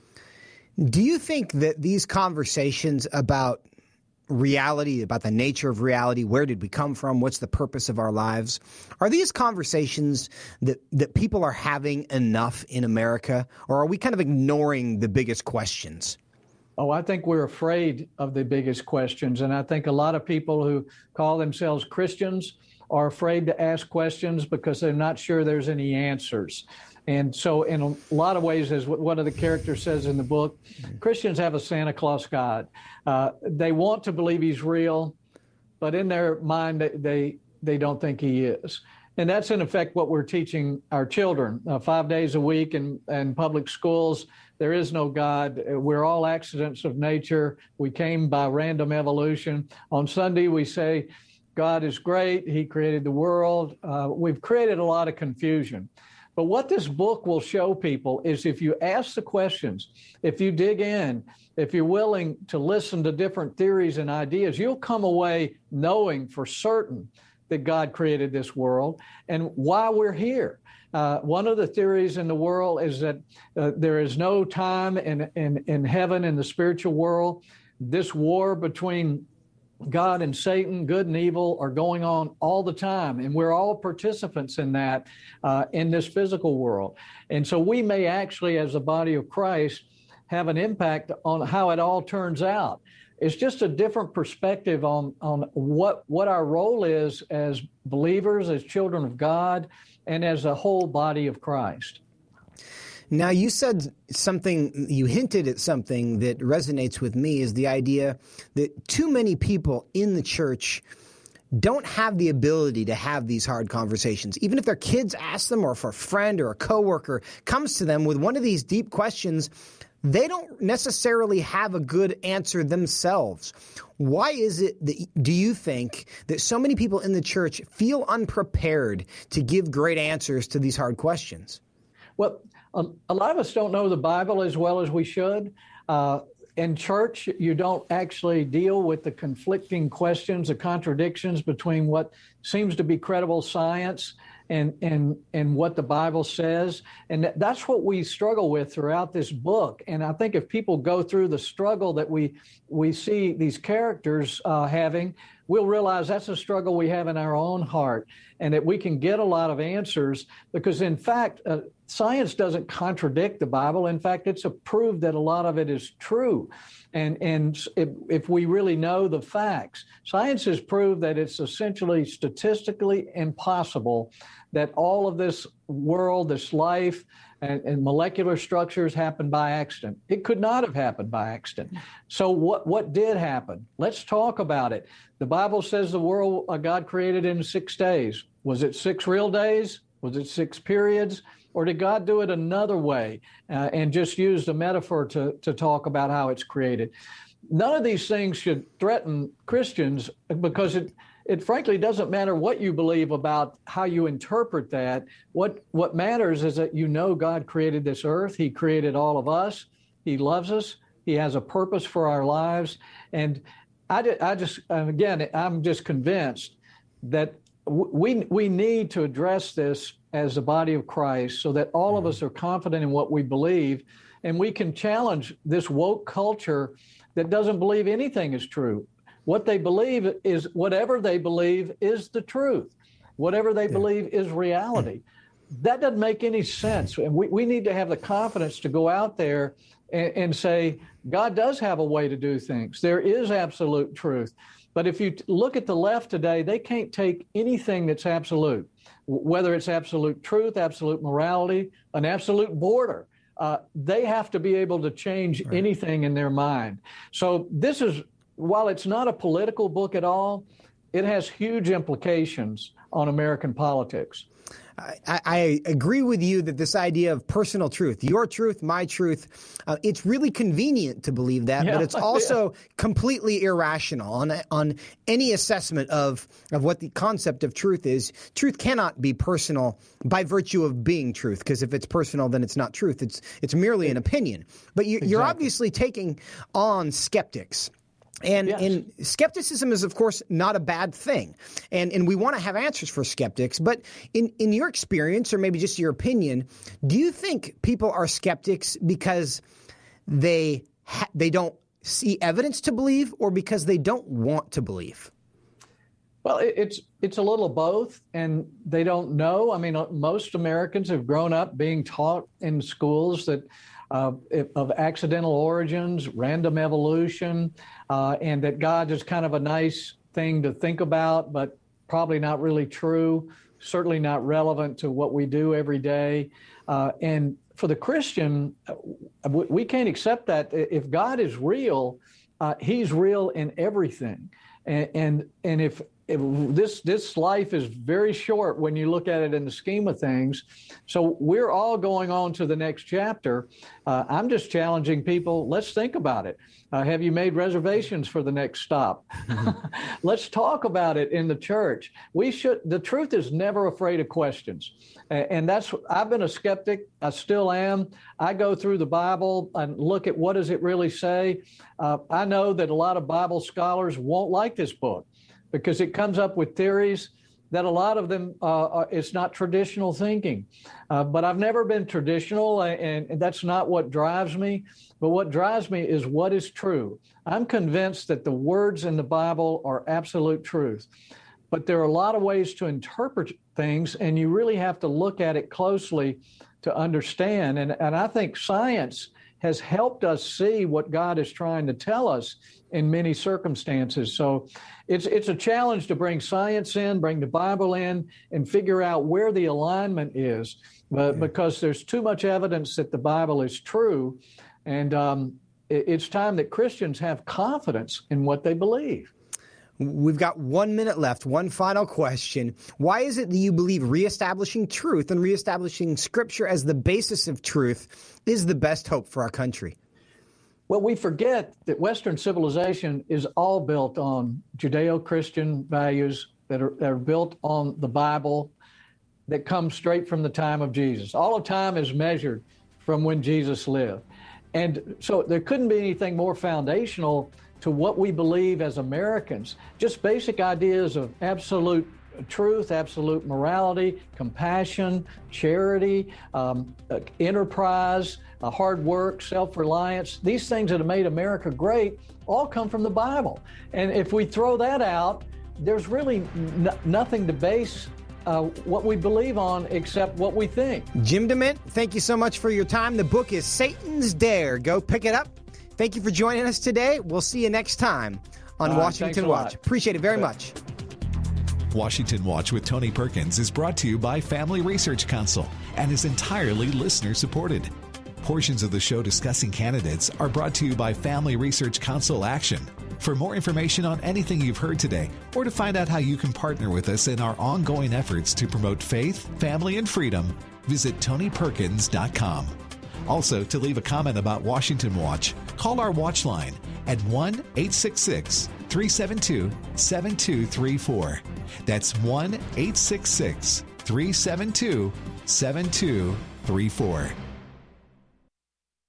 Do you think that these conversations about reality, about the nature of reality, where did we come from, what's the purpose of our lives, are these conversations that, that people are having enough in America, or are we kind of ignoring the biggest questions? Oh, I think we're afraid of the biggest questions. And I think a lot of people who call themselves Christians are afraid to ask questions because they're not sure there's any answers. And so in a lot of ways, as one of the characters says in the book, Christians have a Santa Claus God. Uh, they want to believe he's real, but in their mind, they they don't think he is. And that's, in effect, what we're teaching our children. Uh, five days a week in, in public schools, there is no God. We're all accidents of nature. We came by random evolution. On Sunday, we say, God is great. He created the world. Uh, we've created a lot of confusion. But what this book will show people is if you ask the questions, if you dig in, if you're willing to listen to different theories and ideas, you'll come away knowing for certain that God created this world and why we're here. Uh, one of the theories in the world is that uh, there is no time in, in, in heaven, in the spiritual world. This war between God and Satan, good and evil, are going on all the time. And we're all participants in that, uh, in this physical world. And so we may actually, as the body of Christ, have an impact on how it all turns out. It's just a different perspective on, on what, what our role is as believers, as children of God, and as a whole body of Christ. Now, you said something, you hinted at something that resonates with me, is the idea that too many people in the church don't have the ability to have these hard conversations. Even if their kids ask them, or if a friend or a coworker comes to them with one of these deep questions, they don't necessarily have a good answer themselves. Why is it that, do you think, that so many people in the church feel unprepared to give great answers to these hard questions? Well, a, a lot of us don't know the Bible as well as we should. Uh, in church, you don't actually deal with the conflicting questions, the contradictions between what seems to be credible science and and and what the Bible says. And that's what we struggle with throughout this book. And I think if people go through the struggle that we we see these characters uh, having, we'll realize that's a struggle we have in our own heart, and that we can get a lot of answers because, in fact, uh, science doesn't contradict the Bible. In fact, it's proved that a lot of it is true. And, and if, if we really know the facts, science has proved that it's essentially statistically impossible that all of this world, this life, and, and molecular structures happen by accident. It could not have happened by accident. So what, what did happen? Let's talk about it. The Bible says the world uh, God created in six days. Was it six real days? Was it six periods? Or did God do it another way uh, and just use the metaphor to, to talk about how it's created? None of these things should threaten Christians because it, it frankly doesn't matter what you believe about how you interpret that. What, what matters is that you know God created this earth. He created all of us. He loves us. He has a purpose for our lives. And I, I just, again, I'm just convinced that we we need to address this as the body of Christ so that all of us are confident in what we believe, and we can challenge this woke culture that doesn't believe anything is true. What they believe is whatever they believe is the truth. whatever they believe is reality. That doesn't make any sense. And we, we need to have the confidence to go out there and, and say, God does have a way to do things. There is absolute truth. But if you t- look at the left today, they can't take anything that's absolute, whether it's absolute truth, absolute morality, an absolute border. Uh, they have to be able to change right. anything in their mind. So this is, while it's not a political book at all, it has huge implications on American politics. I, I agree with you that this idea of personal truth, your truth, my truth, uh, it's really convenient to believe that, yeah, but it's also yeah. completely irrational on on any assessment of, of what the concept of truth is. Truth cannot be personal by virtue of being truth, because if it's personal, then it's not truth. It's it's merely an opinion. But you, exactly. you're obviously taking on skeptics. And, yes. and skepticism is, of course, not a bad thing. And and we want to have answers for skeptics. But in, in your experience, or maybe just your opinion, do you think people are skeptics because they ha- they don't see evidence to believe, or because they don't want to believe? Well, it's it's a little of both, and they don't know. I mean, most Americans have grown up being taught in schools that Uh, of accidental origins, random evolution, uh, and that God is kind of a nice thing to think about, but probably not really true, certainly not relevant to what we do every day. Uh, and for the Christian, we, we can't accept that. If God is real, uh, he's real in everything. And, and, and if It, this this life is very short when you look at it in the scheme of things. So we're all going on to the next chapter. Uh, I'm just challenging people. Let's think about it. Uh, have you made reservations for the next stop? Mm-hmm. Let's talk about it in the church. We should. The truth is never afraid of questions, and, and that's. I've been a skeptic. I still am. I go through the Bible and look at what does it really say. Uh, I know that a lot of Bible scholars won't like this book, because it comes up with theories that a lot of them, uh, are, it's not traditional thinking. Uh, but I've never been traditional, and, and that's not what drives me. But what drives me is what is true. I'm convinced that the words in the Bible are absolute truth. But there are a lot of ways to interpret things, and you really have to look at it closely to understand. And, and I think science has helped us see what God is trying to tell us in many circumstances. So it's it's a challenge to bring science in, bring the Bible in, and figure out where the alignment is, but because there's too much evidence that the Bible is true. And um, it, it's time that Christians have confidence in what they believe. We've got one minute left. One final question. Why is it that you believe reestablishing truth and reestablishing Scripture as the basis of truth is the best hope for our country? Well, we forget that Western civilization is all built on Judeo-Christian values that are, that are built on the Bible, that come straight from the time of Jesus. All of time is measured from when Jesus lived. And so there couldn't be anything more foundational to what we believe as Americans. Just basic ideas of absolute truth, absolute morality, compassion, charity, um, enterprise, uh, hard work, self-reliance. These things that have made America great all come from the Bible. And if we throw that out, there's really n- nothing to base uh, what we believe on except what we think. Jim DeMint, thank you so much for your time. The book is Satan's Dare. Go pick it up. Thank you for joining us today. We'll see you next time on uh, Washington Watch. Appreciate it very much. Washington Watch with Tony Perkins is brought to you by Family Research Council and is entirely listener-supported. Portions of the show discussing candidates are brought to you by Family Research Council Action. For more information on anything you've heard today, or to find out how you can partner with us in our ongoing efforts to promote faith, family, and freedom, visit tony perkins dot com. Also, to leave a comment about Washington Watch, call our watch line at one eight six six, three seven two, seven two three four. That's one eight six six, three seven two, seven two three four.